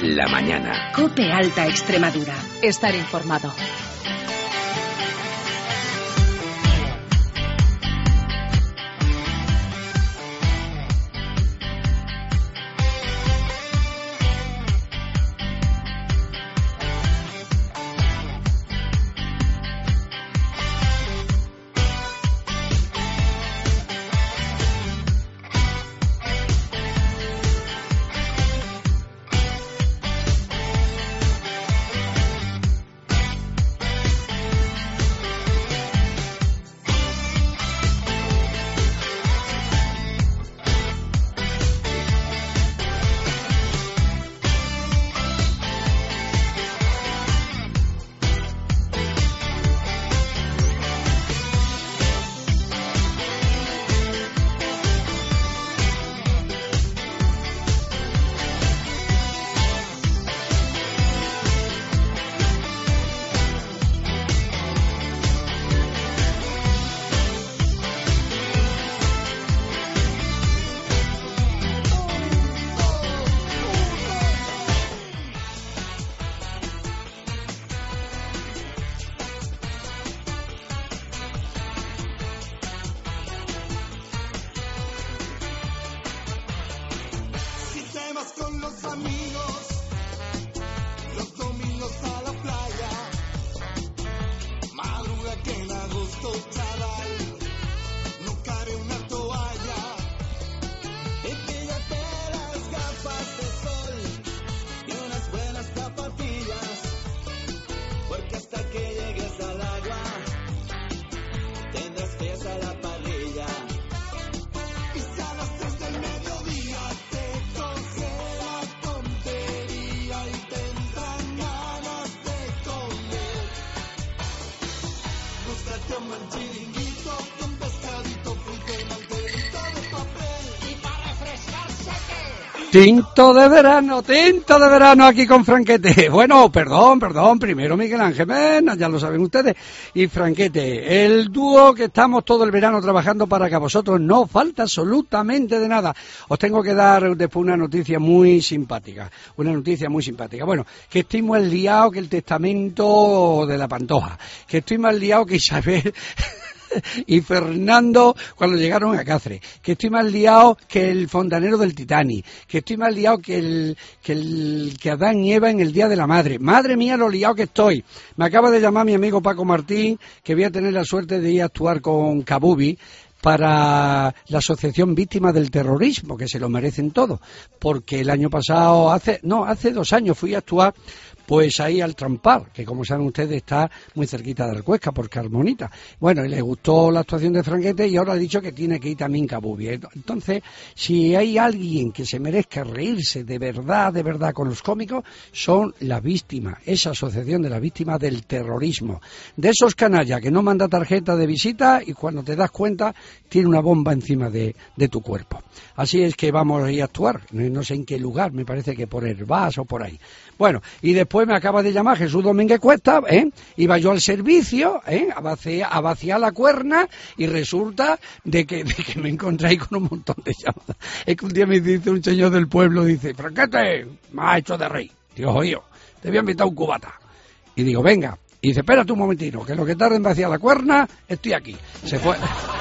la mañana. COPE Alta Extremadura. Estar informado. Con los amigos, los domingos a la playa, madruga que en agosto, chaval, no cabe una toalla, píllate las gafas de sol y unas buenas zapatillas, porque hasta que llegues al agua, tendrás pies a la parrilla, y si a las 3 del mediodía te coge un buen chiringuito con pescadito frito y mantelito de papel. Y para refrescarse, ¿qué? Tinto de verano aquí con Franquete. Bueno, perdón, primero Miguel Ángel Mena, ya lo saben ustedes, y Franquete, el dúo que estamos todo el verano trabajando para que a vosotros no falta absolutamente de nada. Os tengo que dar después una noticia muy simpática, Bueno, que estoy más liado que el testamento de la Pantoja, que estoy más liado que Isabel y Fernando cuando llegaron a Cáceres, que estoy más liado que el fontanero del Titanic, que estoy más liado que Adán y Eva en el Día de la Madre. Madre mía, lo liado que estoy. Me acaba de llamar mi amigo Paco Martín, que voy a tener la suerte de ir a actuar con Kabubi para la Asociación Víctimas del Terrorismo, que se lo merecen todos, porque el año pasado, hace 2 años fui a actuar pues ahí al Trampar, que como saben ustedes está muy cerquita de Alcuesca, por Carmonita. Bueno, y le gustó la actuación de Franquete y ahora ha dicho que tiene que ir también Kabubi. Entonces, si hay alguien que se merezca reírse de verdad con los cómicos, son las víctimas, esa asociación de las víctimas del terrorismo. De esos canallas que no manda tarjeta de visita y cuando te das cuenta tiene una bomba encima de tu cuerpo. Así es que vamos a ir a actuar, no sé en qué lugar, me parece que por Herbás o por ahí. Bueno, y después me acaba de llamar Jesús Domínguez Cuesta, iba yo al servicio, a vaciar la cuerna, y resulta de que me encontré ahí con un montón de llamadas. Es que un día me dice un señor del pueblo, dice, Franquete, me has hecho de rey. Digo, oye, te voy a invitar un cubata. Y digo, venga. Y dice, espérate un momentino, que lo que tarde en vaciar la cuerna, estoy aquí. Se fue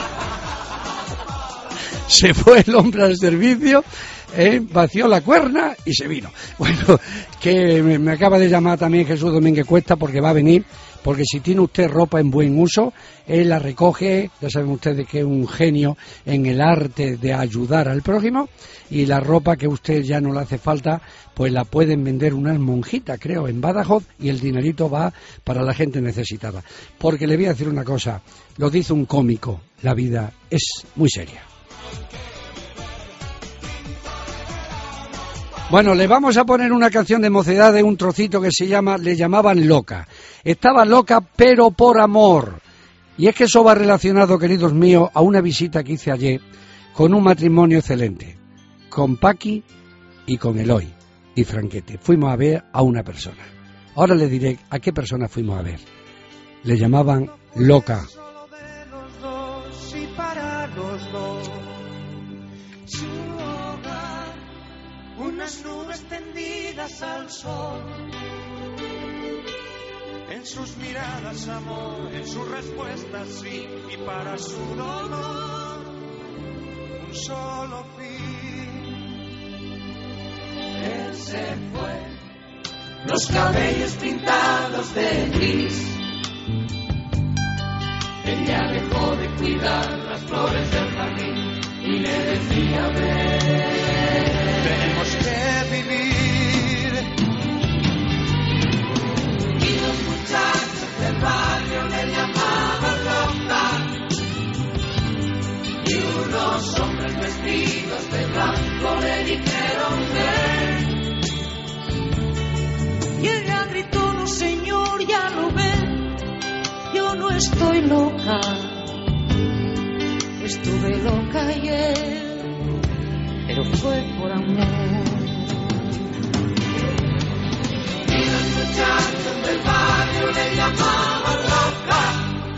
el hombre al servicio, vació la cuerna y se vino. Bueno, que me acaba de llamar también Jesús Domínguez Cuesta porque va a venir, porque si tiene usted ropa en buen uso, él la recoge, ya saben ustedes que es un genio en el arte de ayudar al prójimo, y la ropa que a usted ya no le hace falta, pues la pueden vender unas monjitas, creo, en Badajoz, y el dinerito va para la gente necesitada. Porque le voy a decir una cosa, lo dice un cómico, la vida es muy seria. Bueno, le vamos a poner una canción de Mocedad de un trocito que se llama Le llamaban loca. Estaba loca pero por amor. Y es que eso va relacionado, queridos míos, a una visita que hice ayer con un matrimonio excelente, con Paqui y con Eloy y Franquete. Fuimos a ver a una persona. Ahora le diré a qué persona fuimos a ver. Le llamaban loca. Unas nubes tendidas vestidas al sol. En sus miradas amor, en sus respuestas sí, y para su dolor un solo fin. Él se fue, los cabellos pintados de gris. Ella dejó de cuidar las flores del jardín y le decía ven. Tenemos que vivir. Y los muchachos del barrio le llamaban loca. Y unos hombres vestidos de blanco le dijeron ven. Y ella gritó, no señor, ya lo ven, yo no estoy loca, estuve loca ayer, pero fue por amor. Y los muchachos del barrio le llamaban loca.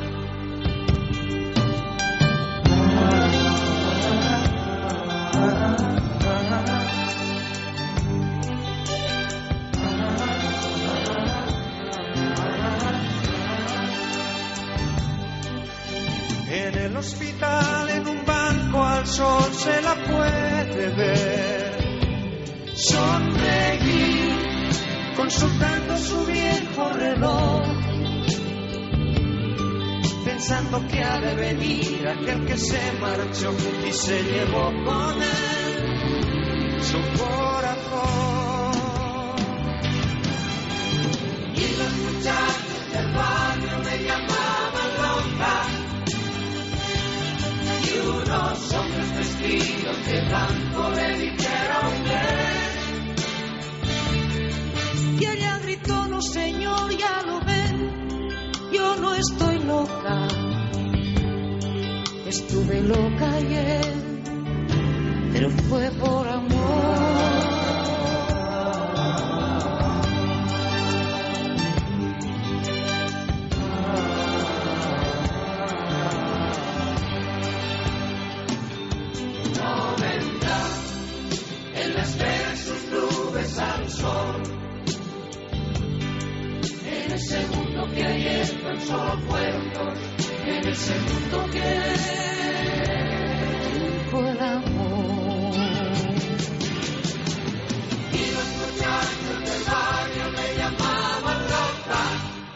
En el hospital, en un banco al sol se la puede ver sonreír, consultando su viejo reloj, pensando que ha de venir aquel que se marchó y se llevó con él su corazón. Y los muchachos del barrio le llamaban loca. Y unos hombres vestidos de blanco le dijeron ven. Y ella gritó, no señor, ya lo ven, yo no estoy loca, estuve loca ayer, pero fue por amor. No vendrá, en las venas sus nubes al sol. En el segundo que ayer tan solo fueron dos. En el segundo que Fue el amor. y los muchachos del barrio le llamaban loca.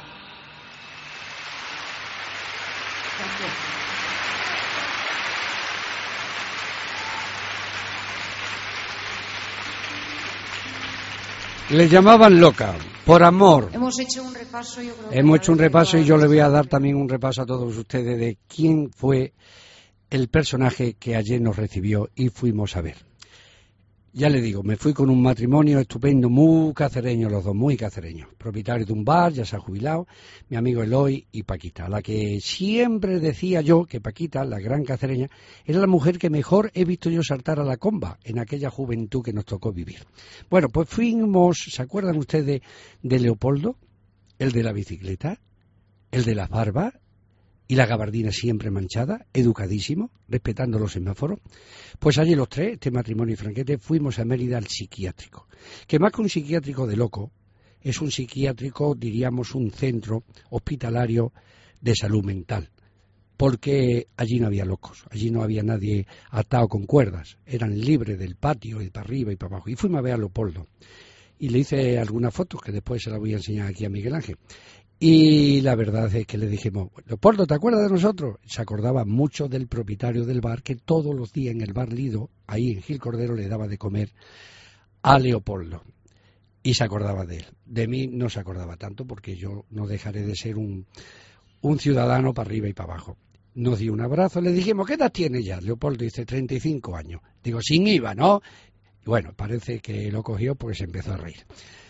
Le llamaban loca, por amor. Hemos hecho un repaso, yo creo. Hemos hecho un repaso y yo le voy a dar también un repaso a todos ustedes de quién fue el personaje que ayer nos recibió y fuimos a ver. Ya le digo, me fui con un matrimonio estupendo, muy cacereño los dos, muy cacereños. Propietario de un bar, ya se ha jubilado, mi amigo Eloy y Paquita, la que siempre decía yo que Paquita, la gran cacereña, era la mujer que mejor he visto yo saltar a la comba en aquella juventud que nos tocó vivir. Bueno, pues fuimos, ¿se acuerdan ustedes de Leopoldo? El de la bicicleta, el de las barbas, y la gabardina siempre manchada, educadísimo, respetando los semáforos. Pues allí los tres, este matrimonio y Franquete, fuimos a Mérida al psiquiátrico, que más que un psiquiátrico de loco, es un psiquiátrico, diríamos, un centro hospitalario de salud mental, porque allí no había locos, allí no había nadie atado con cuerdas, eran libres del patio y para arriba y para abajo. Y fuimos a ver a Leopoldo, y le hice algunas fotos que después se las voy a enseñar aquí a Miguel Ángel. Y la verdad es que le dijimos, Leopoldo, ¿te acuerdas de nosotros? Se acordaba mucho del propietario del bar, que todos los días en el bar Lido, ahí en Gil Cordero, le daba de comer a Leopoldo. Y se acordaba de él. De mí no se acordaba tanto, porque yo no dejaré de ser un ciudadano para arriba y para abajo. Nos dio un abrazo, le dijimos, ¿qué edad tiene ya? Leopoldo dice, 35 años. Digo, sin IVA, ¿no? Y bueno, parece que lo cogió porque se empezó a reír.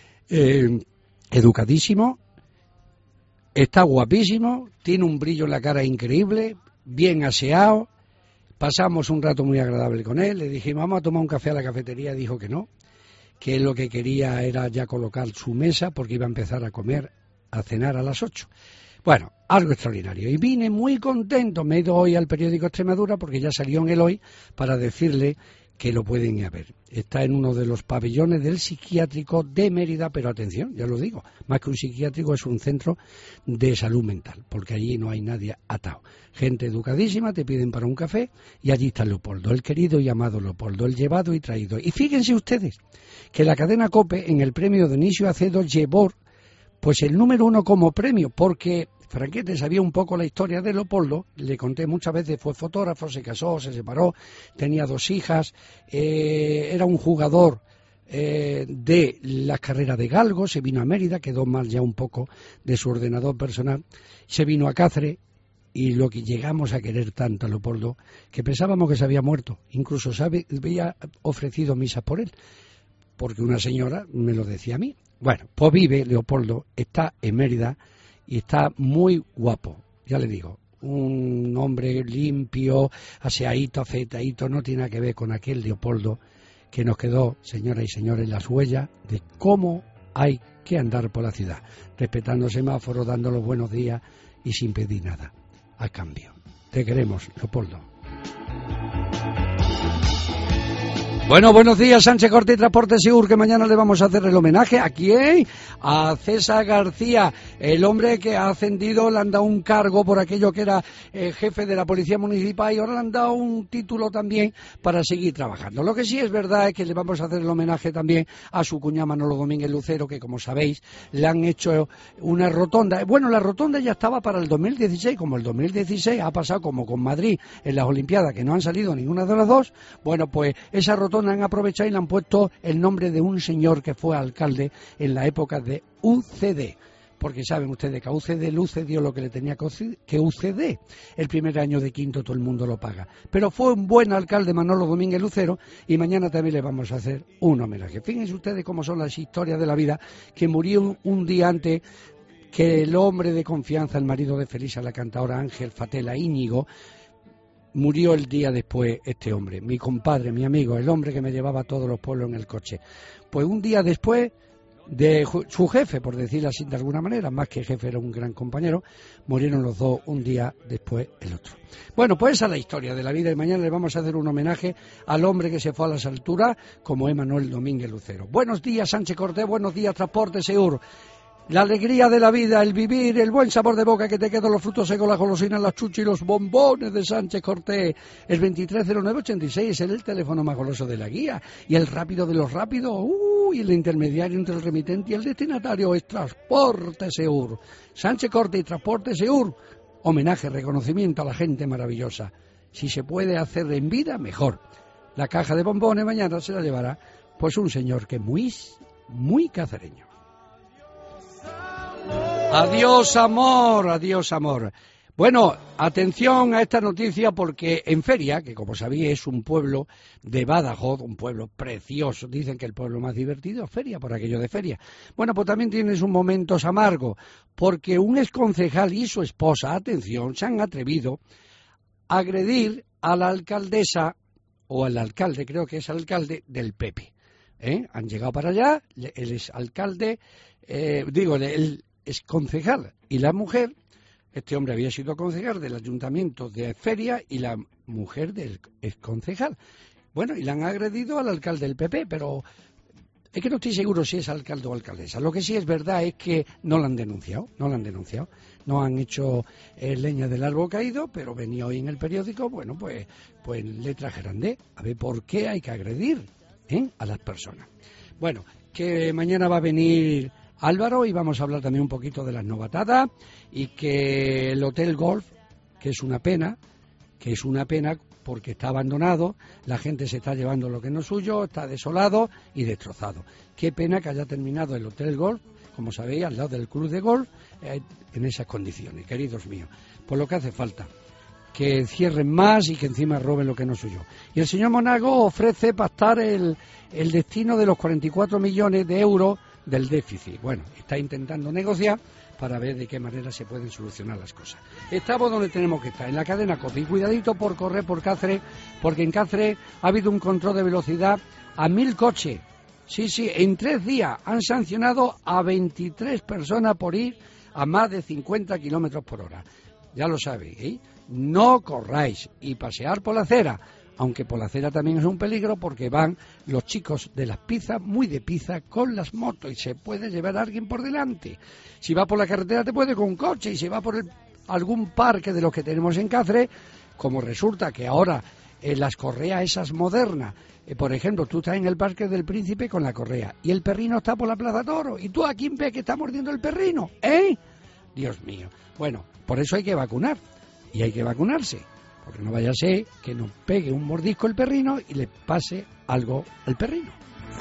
Educadísimo. Está guapísimo, tiene un brillo en la cara increíble, bien aseado. Pasamos un rato muy agradable con él, le dijimos, vamos a tomar un café a la cafetería, dijo que no, que él lo que quería era ya colocar su mesa porque iba a empezar a comer, a cenar a las 8. Bueno, algo extraordinario. Y vine muy contento, me he ido hoy al periódico Extremadura porque ya salió en el Hoy para decirle que lo pueden ir a ver. Está en uno de los pabellones del psiquiátrico de Mérida, pero atención, ya lo digo, más que un psiquiátrico es un centro de salud mental, porque allí no hay nadie atado. Gente educadísima, te piden para un café y allí está Leopoldo, el querido y amado Leopoldo, el llevado y traído. Y fíjense ustedes que la cadena COPE en el premio Dionisio Acedo llevó pues el número 1 como premio, porque Franquete sabía un poco la historia de Leopoldo, le conté muchas veces, fue fotógrafo, se casó, se separó, tenía 2 hijas, era un jugador de las carreras de galgo, se vino a Mérida, quedó mal ya un poco de su ordenador personal, se vino a Cáceres y lo que llegamos a querer tanto a Leopoldo, que pensábamos que se había muerto, incluso se había ofrecido misas por él, porque una señora me lo decía a mí. Bueno, pues vive Leopoldo, está en Mérida, y está muy guapo, ya le digo, un hombre limpio, aseadito, afeitadito, no tiene nada que ver con aquel Leopoldo que nos quedó, señoras y señores, las huellas de cómo hay que andar por la ciudad, respetando semáforos, dando los buenos días y sin pedir nada a cambio. Te queremos, Leopoldo. Bueno, buenos días, Sánchez Corte y Transporte Segur, que mañana le vamos a hacer el homenaje. ¿A quién? A César García, el hombre que ha ascendido, le han dado un cargo por aquello que era jefe de la Policía Municipal y ahora le han dado un título también para seguir trabajando. Lo que sí es verdad es que le vamos a hacer el homenaje también a su cuñado Manolo Domínguez Lucero, que como sabéis le han hecho una rotonda. Bueno, la rotonda ya estaba para el 2016, como el 2016 ha pasado como con Madrid en las Olimpiadas, que no han salido ninguna de las dos, bueno, pues esa rotonda han aprovechado y le han puesto el nombre de un señor que fue alcalde en la época de UCD, porque saben ustedes que a UCD le dio lo que le tenía que UCD. El primer año de quinto todo el mundo lo paga, pero fue un buen alcalde Manolo Domínguez Lucero y mañana también le vamos a hacer un homenaje. Fíjense ustedes cómo son las historias de la vida, que murió un día antes que el hombre de confianza, el marido de Felisa, la cantadora Ángel Fatela Íñigo. Murió el día después este hombre, mi compadre, mi amigo, el hombre que me llevaba a todos los pueblos en el coche. Pues un día después de su jefe, por decirlo así de alguna manera, más que jefe era un gran compañero, murieron los dos un día después el otro. Bueno, pues esa es la historia de la vida y mañana le vamos a hacer un homenaje al hombre que se fue a las alturas, como es Manuel Domínguez Lucero. Buenos días, Sánchez Cortés, buenos días, Transporte Segur. La alegría de la vida, el vivir, el buen sabor de boca que te quedan los frutos secos, las golosinas, las chuchas y los bombones de Sánchez Cortés. El 230986 es el teléfono más goloso de la guía. Y el rápido de los rápidos, y el intermediario entre el remitente y el destinatario es Transporte Segur. Sánchez Cortés y Transporte Segur. Homenaje, reconocimiento a la gente maravillosa. Si se puede hacer en vida, mejor. La caja de bombones mañana se la llevará pues un señor que es muy cacereño. Adiós amor, adiós amor. Bueno, atención a esta noticia porque en Feria, que como sabéis es un pueblo de Badajoz, un pueblo precioso, dicen que el pueblo más divertido es Feria, por aquello de Feria. Bueno, pues también tiene sus momentos amargos, porque un exconcejal y su esposa, atención, se han atrevido a agredir a la alcaldesa, o al alcalde, creo que es alcalde del PP. Han llegado para allá, el exalcalde, el exconcejal y la mujer, este hombre había sido concejal del ayuntamiento de Feria y la mujer del exconcejal. Bueno, y le han agredido al alcalde del PP, pero es que no estoy seguro si es alcalde o alcaldesa. Lo que sí es verdad es que no la han denunciado, no han hecho leña del árbol caído, pero venía hoy en el periódico, bueno, pues letra grande, a ver por qué hay que agredir a las personas. Bueno, que mañana va a venir Álvaro y vamos a hablar también un poquito de las novatadas y que el Hotel Golf, que es una pena porque está abandonado, la gente se está llevando lo que no es suyo, está desolado y destrozado. Qué pena que haya terminado el Hotel Golf, como sabéis, al lado del club de golf, en esas condiciones, queridos míos. Por lo que hace falta, que cierren más y que encima roben lo que no es suyo. Y el señor Monago ofrece pactar el destino de los 44 millones de euros del déficit. Bueno, está intentando negociar para ver de qué manera se pueden solucionar las cosas. Estamos donde tenemos que estar, en la cadena COPE. Y cuidadito por correr por Cáceres, porque en Cáceres ha habido un control de velocidad a 1000 coches. Sí, en 3 días han sancionado a 23 personas por ir a más de 50 kilómetros por hora. Ya lo sabéis, No corráis y pasear por la acera. aunque por la acera también es un peligro porque van los chicos de las pizzas, muy de pizza, con las motos y se puede llevar a alguien por delante. Si va por la carretera te puede con un coche y si va por algún parque de los que tenemos en Cáceres, como resulta que ahora las correas esas modernas, por ejemplo, tú estás en el Parque del Príncipe con la correa y el perrino está por la Plaza Toro y tú a quién ves que está mordiendo el perrino, ¿eh? Dios mío. Bueno, por eso hay que vacunar y hay que vacunarse. Porque no vaya a ser que nos pegue un mordisco el perrino y le pase algo al perrino.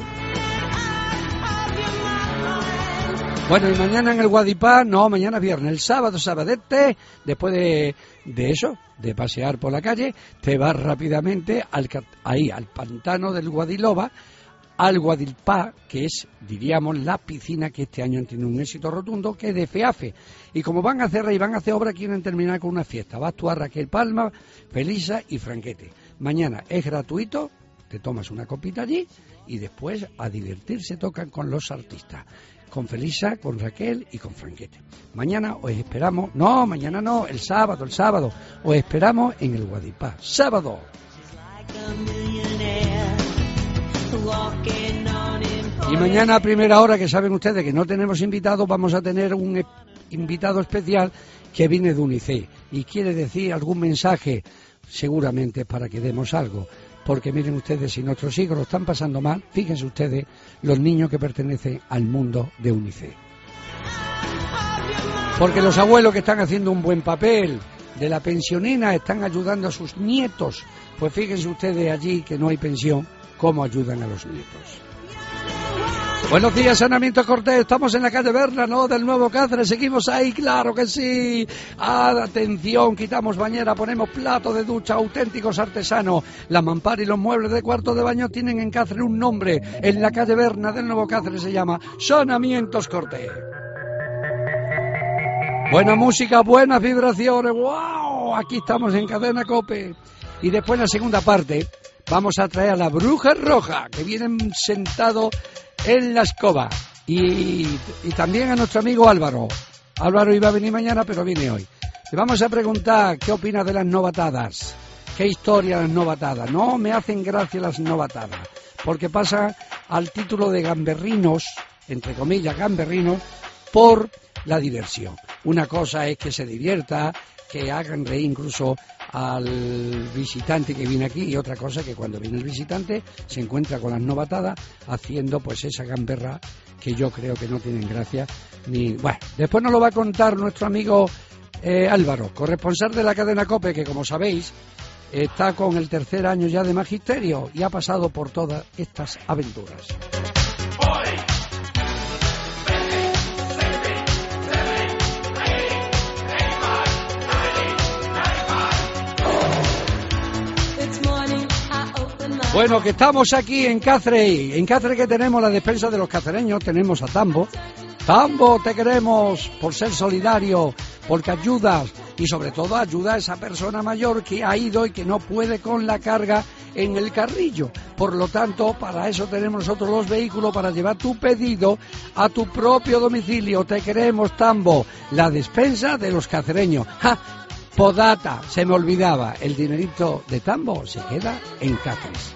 Bueno, y mañana en el Guadipá, no, mañana viernes, el sábado, sabadete, después de eso, de pasear por la calle, te vas rápidamente al pantano del Guadiloba, al Guadipá, que es, diríamos, la piscina que este año tiene un éxito rotundo, que es de FEAFE. Y como van a hacer y van a hacer obra, quieren terminar con una fiesta. Va a actuar Raquel Palma, Felisa y Franquete. Mañana es gratuito, te tomas una copita allí y después a divertirse tocan con los artistas. Con Felisa, con Raquel y con Franquete. Mañana os esperamos, no, mañana no, el sábado, os esperamos en el Guadipá. ¡Sábado! Y mañana a primera hora, que saben ustedes que no tenemos invitados, vamos a tener un invitado especial que viene de UNICEF y quiere decir algún mensaje, seguramente para que demos algo. Porque miren ustedes, si nuestros hijos lo están pasando mal, fíjense ustedes los niños que pertenecen al mundo de UNICEF. Porque los abuelos que están haciendo un buen papel, de la pensionina, están ayudando a sus nietos. Pues fíjense ustedes allí que no hay pensión, cómo ayudan a los nietos. Buenos días, Sanamientos Cortés. Estamos en la calle Berna, ¿no? Del Nuevo Cáceres. Seguimos ahí, claro que sí. Atención, quitamos bañera, ponemos platos de ducha auténticos artesanos. La mampara y los muebles de cuarto de baño tienen en Cáceres un nombre. En la calle Berna del Nuevo Cáceres se llama Sanamientos Cortés. Buena música, buenas vibraciones. ¡Wow! Aquí estamos en Cadena COPE. Y después en la segunda parte vamos a traer a la Bruja Roja, que vienen sentados en la escoba, y también a nuestro amigo Álvaro. Álvaro iba a venir mañana, pero viene hoy. Le vamos a preguntar qué opina de las novatadas, qué historia las novatadas. No me hacen gracia las novatadas, porque pasa al título de gamberrinos, entre comillas gamberrinos, por la diversión. Una cosa es que se divierta, que hagan reír incluso al visitante que viene aquí, y otra cosa que cuando viene el visitante se encuentra con las novatadas haciendo pues esa gamberra que yo creo que no tienen gracia ni... Bueno, después nos lo va a contar nuestro amigo Álvaro, corresponsal de la cadena COPE, que como sabéis está con el tercer año ya de magisterio y ha pasado por todas estas aventuras. Bueno, que estamos aquí en Cáceres. En Cáceres que tenemos la despensa de los cacereños, tenemos a Tambo. Tambo, te queremos por ser solidario, porque ayudas y sobre todo ayuda a esa persona mayor que ha ido y que no puede con la carga en el carrillo. Por lo tanto, para eso tenemos nosotros los vehículos para llevar tu pedido a tu propio domicilio. Te queremos, Tambo, la despensa de los cacereños. ¡Ja! Podata, se me olvidaba, el dinerito de Tambo se queda en Cáceres.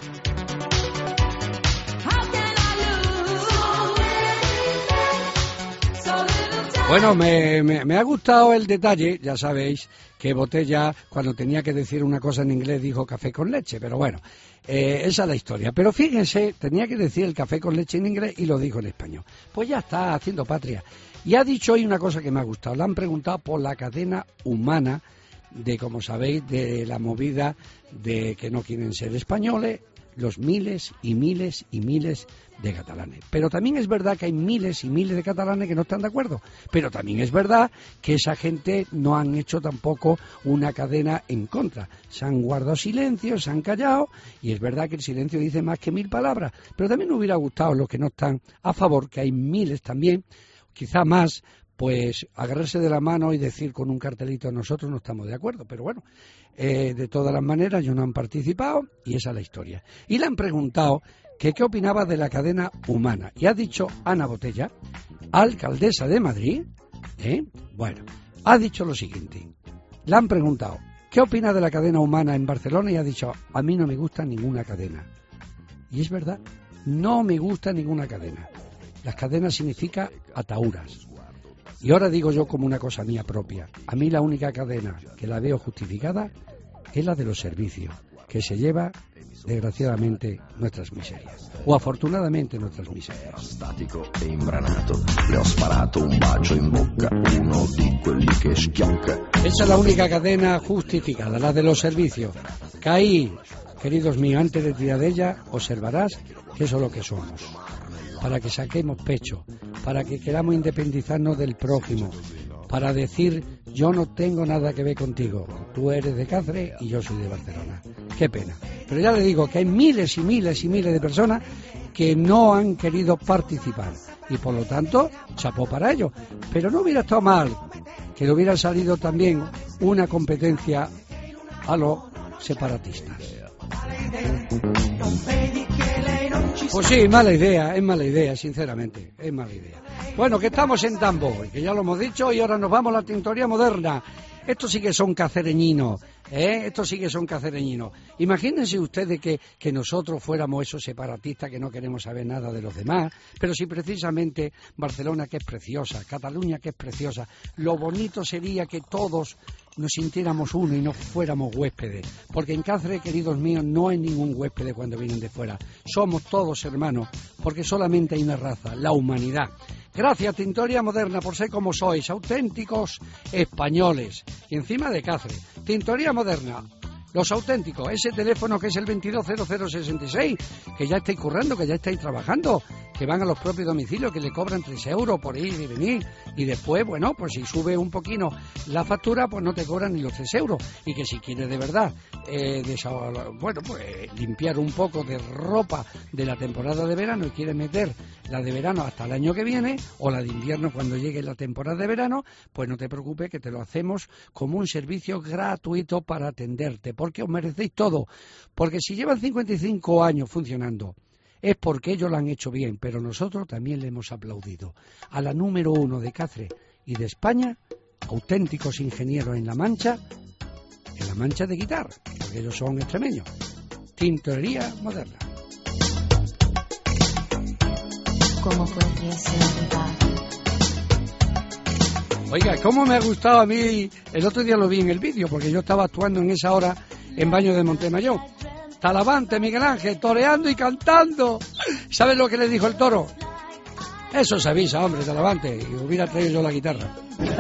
Bueno, me ha gustado el detalle, ya sabéis que Botella, cuando tenía que decir una cosa en inglés, dijo café con leche, pero bueno, esa es la historia. Pero fíjense, tenía que decir el café con leche en inglés y lo dijo en español. Pues ya está, haciendo patria. Y ha dicho hoy una cosa que me ha gustado, le han preguntado por la cadena humana, de, como sabéis, de la movida de que no quieren ser españoles, los miles y miles y miles de catalanes. Pero también es verdad que hay miles y miles de catalanes que no están de acuerdo. Pero también es verdad que esa gente no han hecho tampoco una cadena en contra. Se han guardado silencio, se han callado, y es verdad que el silencio dice más que 1000 palabras. Pero también me hubiera gustado los que no están a favor, que hay miles también, quizá más, pues agarrarse de la mano y decir con un cartelito nosotros no estamos de acuerdo, pero bueno, de todas las maneras ellos no han participado y esa es la historia. Y le han preguntado que qué opinaba de la cadena humana y ha dicho Ana Botella, alcaldesa de Madrid, bueno, ha dicho lo siguiente, le han preguntado ¿qué opina de la cadena humana en Barcelona? Y ha dicho, a mí no me gusta ninguna cadena. Y es verdad, no me gusta ninguna cadena. Las cadenas significa ataúras. Y ahora digo yo como una cosa mía propia, a mí la única cadena que la veo justificada es la de los servicios, que se lleva, desgraciadamente, nuestras miserias. O afortunadamente nuestras miserias. Statico e imbranato, le ho sparato un bacio in bocca, uno di quelli che schiocca. Esa es la única cadena justificada, la de los servicios. Que ahí, queridos míos, antes de tirar de ella, observarás que eso es lo que somos. Para que saquemos pecho, para que queramos independizarnos del prójimo, para decir, yo no tengo nada que ver contigo, tú eres de Cáceres y yo soy de Barcelona. Qué pena. Pero ya le digo que hay miles y miles y miles de personas que no han querido participar y por lo tanto, chapó para ellos. Pero no hubiera estado mal que le hubiera salido también una competencia a los separatistas. Pues sí, es mala idea, sinceramente, es mala idea. Bueno, que estamos en Tambo, que ya lo hemos dicho, y ahora nos vamos a la tintorería moderna. Estos sí que son cacereñinos, estos sí que son cacereñinos. Imagínense ustedes que nosotros fuéramos esos separatistas que no queremos saber nada de los demás, pero si precisamente Barcelona, que es preciosa, Cataluña, que es preciosa, lo bonito sería que todos nos sintiéramos uno y no fuéramos huéspedes, porque en Cáceres, queridos míos, no hay ningún huésped cuando vienen de fuera. Somos todos hermanos, porque solamente hay una raza, la humanidad. Gracias, Tintorería Moderna, por ser como sois, auténticos españoles. Y encima de Cáceres. Tintorería Moderna, los auténticos. Ese teléfono que es el 220066, que ya estáis currando, que ya estáis trabajando, que van a los propios domicilios, que le cobran 3 euros por ir y venir. Y después, bueno, pues si sube un poquito la factura, pues no te cobran ni los 3 euros. Y que si quieres de verdad, limpiar un poco de ropa de la temporada de verano y quieres meter la de verano hasta el año que viene, o la de invierno cuando llegue la temporada de verano, pues no te preocupes, que te lo hacemos como un servicio gratuito para atenderte, porque os merecéis todo. Porque si llevan 55 años funcionando, es porque ellos lo han hecho bien, pero nosotros también le hemos aplaudido. A la número 1 de Cáceres y de España, auténticos ingenieros en La Mancha de guitarra, porque ellos son extremeños. Tintorería Moderna. ¿Cómo podría ser verdad? Oiga, ¿cómo me ha gustado a mí? El otro día lo vi en el vídeo, porque yo estaba actuando en esa hora en Baño de Montemayor. Talavante, Miguel Ángel, toreando y cantando. ¿Sabes lo que le dijo el toro? Eso se avisa, hombre, Talavante, y hubiera traído yo la guitarra.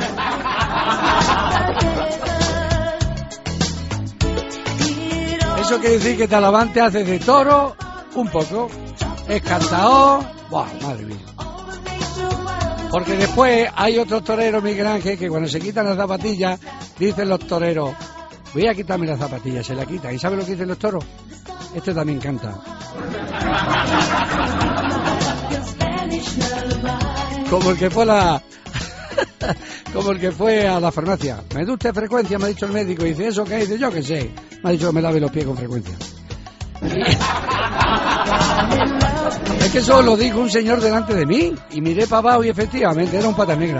Eso quiere decir que Talavante hace de toro un poco. Es cantador. ¡Buah, madre mía! Porque después hay otros toreros, Miguel Ángel, que cuando se quitan las zapatillas, dicen los toreros, voy a quitarme las zapatillas, se la quitan. ¿Y sabe lo que dicen los toros? Este también canta. Como el que fue a la farmacia. ¿Me da usted frecuencia? Me ha dicho el médico. Y dice, ¿eso qué? Dice, yo qué sé. Me ha dicho que me lave los pies con frecuencia. Es que eso lo dijo un señor delante de mí. Y miré para abajo y efectivamente era un pata negra.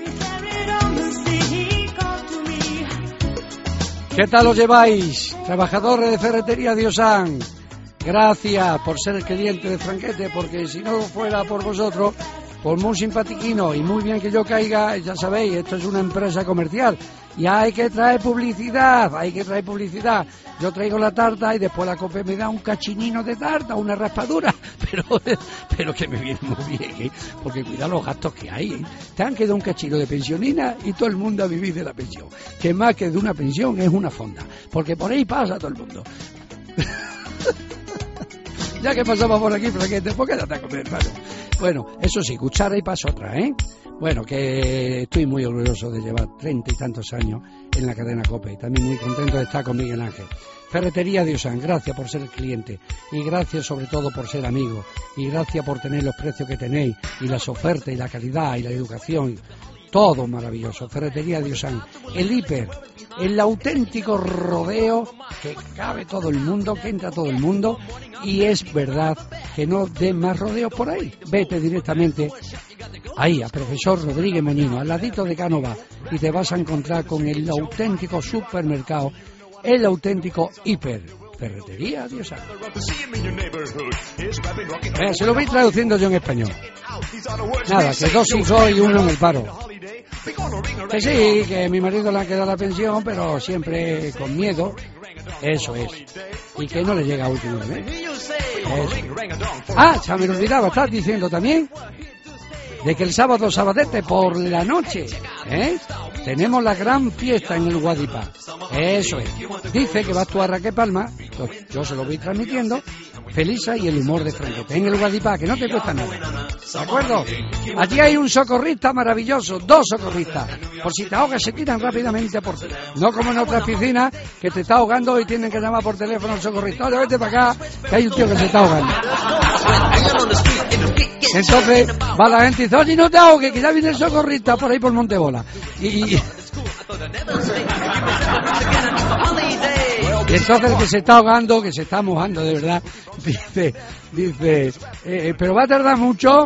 ¿Qué tal os lleváis, trabajadores de Ferretería Diosán? Gracias por ser el cliente de Franquete, porque si no fuera por vosotros, por muy simpatiquino y muy bien que yo caiga, ya sabéis, esto es una empresa comercial y hay que traer publicidad. Yo traigo la tarta y después la COPE me da un cachinino de tarta, una raspadura, pero que me viene muy bien, ¿eh? Porque cuidado los gastos que hay, ¿eh? Te han quedado un cachino de pensionina y todo el mundo a vivir de la pensión, que más que de una pensión es una fonda, porque por ahí pasa todo el mundo. Ya que pasamos por aquí, Franquete, pues quédate a comer, hermano. Bueno, eso sí, cuchara y paso otra, ¿eh? Bueno, que estoy muy orgulloso de llevar 30 y tantos años en la cadena COPE y también muy contento de estar con Miguel Ángel. Ferretería Diosán, gracias por ser el cliente y gracias sobre todo por ser amigo y gracias por tener los precios que tenéis y las ofertas y la calidad y la educación. Todo maravilloso. Ferretería Diosán, el hiper, el auténtico rodeo que cabe todo el mundo, que entra todo el mundo, y es verdad que no den más rodeos por ahí. Vete directamente ahí a Profesor Rodríguez Moñino, al ladito de Cánova, y te vas a encontrar con el auténtico supermercado el auténtico hiper ferretería diosana. Se lo voy traduciendo yo en español. Nada, que 2 hijos y uno en el paro. Que sí, que mi marido le ha quedado la pensión, pero siempre con miedo. Eso es. Y que no le llega a último mes. Ah, ya me lo olvidaba, estás diciendo también de que el sábado sabadete por la noche, tenemos la gran fiesta en el Guadipá. Eso es. Dice que va a actuar Raquel Palma, yo se lo voy transmitiendo, Felisa y el humor de Franquete en el Guadipá, que no te cuesta nada. ¿De acuerdo? Allí hay un socorrista maravilloso, 2 socorristas. Por si te ahogas se tiran rápidamente por ti. No como en otras piscinas que te está ahogando y tienen que llamar por teléfono al socorrista. Oye, vete para acá, que hay un tío que se está ahogando. Entonces va la gente y dice, oye, no te ahogues, que ya viene el socorrista por ahí por Montebola. Y entonces el que se está ahogando, que se está mojando de verdad, dice, pero va a tardar mucho,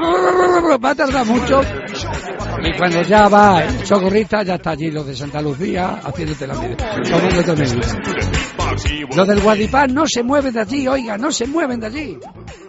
y cuando ya va el socorrista, ya está allí los de Santa Lucía, haciéndote la medida, tomándote medida. Los del Guadipá no se mueven de allí, oiga, no se mueven de allí.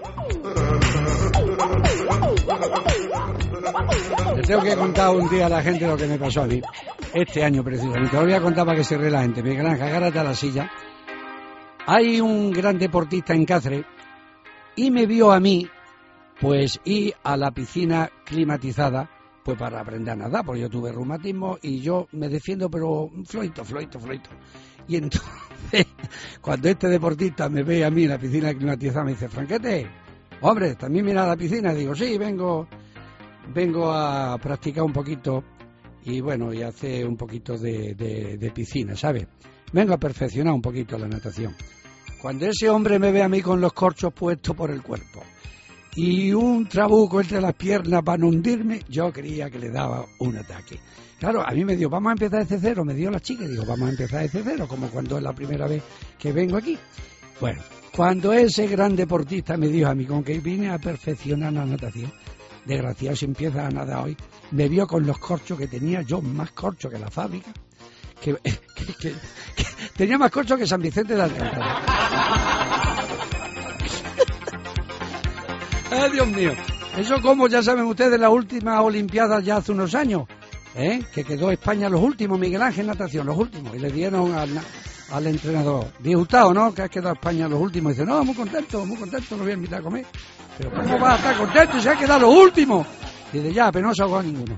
Le tengo que contar un día a la gente lo que me pasó a mí, este año precisamente. Lo voy a contar para que se ríe la gente. Miguel Ángel, agárrate a la silla. Hay un gran deportista en Cáceres y me vio a mí, pues, ir a la piscina climatizada, pues para aprender a nadar, porque yo tuve reumatismo y yo me defiendo, pero floito. Y entonces, cuando este deportista me ve a mí en la piscina climatizada, me dice, Franquete, hombre, ¿también mira la piscina? Digo, sí, vengo a practicar un poquito y bueno, y hacer un poquito de piscina, ¿sabes? Vengo a perfeccionar un poquito la natación. Cuando ese hombre me ve a mí con los corchos puestos por el cuerpo y un trabuco entre las piernas para no hundirme, yo creía que le daba un ataque. Claro, a mí me dio, vamos a empezar desde cero, me dio la chica y digo, vamos a empezar desde cero, como cuando es la primera vez que vengo aquí. Bueno, cuando ese gran deportista me dijo a mí, con que vine a perfeccionar la natación, desgraciado si empieza a nadar hoy, me vio con los corchos que tenía yo, más corchos que la fábrica, que tenía más corchos que San Vicente de Alcántara. ¡Ay, Dios mío! Eso como ya saben ustedes, las últimas Olimpiadas ya hace unos años, que quedó España los últimos, Miguel Ángel natación, los últimos, y le dieron al entrenador, disgustado, ¿no?, que ha quedado España los últimos, y dice, no, muy contento, lo voy a invitar a comer. Pero ¿cómo va a estar contento y se ha quedado los últimos? Dice, ya, pero no se ahogó a ninguno.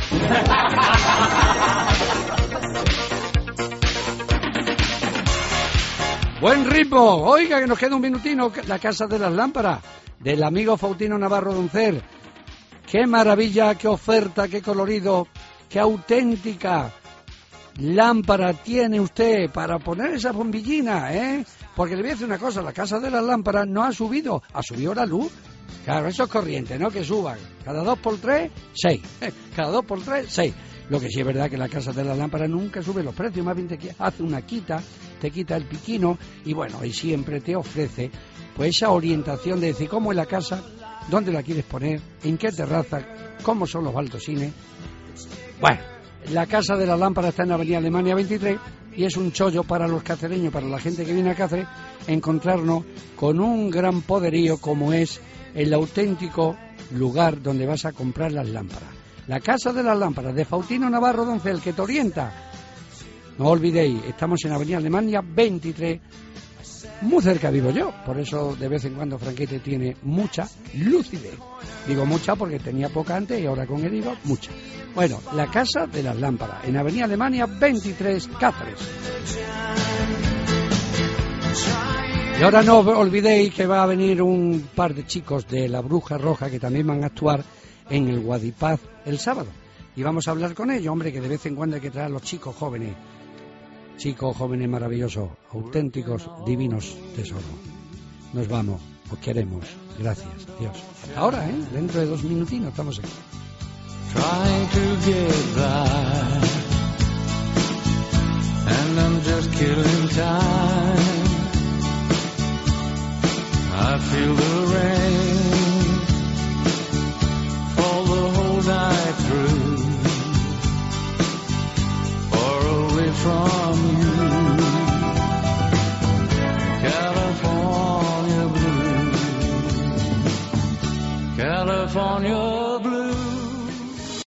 Buen ritmo. Oiga, que nos queda un minutino. La Casa de las Lámparas, del amigo Faustino Navarro Doncel. Qué maravilla, qué oferta, qué colorido, qué auténtica lámpara tiene usted para poner esa bombillina, Porque le voy a decir una cosa, la Casa de las Lámparas no ha subido la luz. Claro, eso es corriente, ¿no? Que suban. Cada 2x3, 6. Cada 2x3, 6. Lo que sí es verdad que la Casa de las Lámparas nunca sube los precios, más bien te hace una quita, te quita el piquino y bueno, y siempre te ofrece pues esa orientación de decir cómo es la casa, dónde la quieres poner, en qué terraza, cómo son los baldosines. Bueno, la Casa de las Lámparas está en la Avenida Alemania 23 y es un chollo para los cacereños, para la gente que viene a Cáceres, encontrarnos con un gran poderío como es el auténtico lugar donde vas a comprar las lámparas. La Casa de las Lámparas de Faustino Navarro Doncel, que te orienta. No olvidéis, estamos en Avenida Alemania 23, muy cerca vivo yo, por eso de vez en cuando Franquete tiene mucha lucidez. Digo mucha porque tenía poca antes y ahora con él digo mucha. Bueno, la Casa de las Lámparas, en Avenida Alemania 23, Cáceres. Y ahora no olvidéis que va a venir un par de chicos de la Bruja Roja que también van a actuar en el Guadipaz el sábado. Y vamos a hablar con ellos, hombre, que de vez en cuando hay que traer a los chicos jóvenes maravillosos, auténticos, divinos tesoros. Nos vamos, os queremos. Gracias, Dios. Hasta ahora, dentro de 2 minutinos estamos aquí. Trying to get by.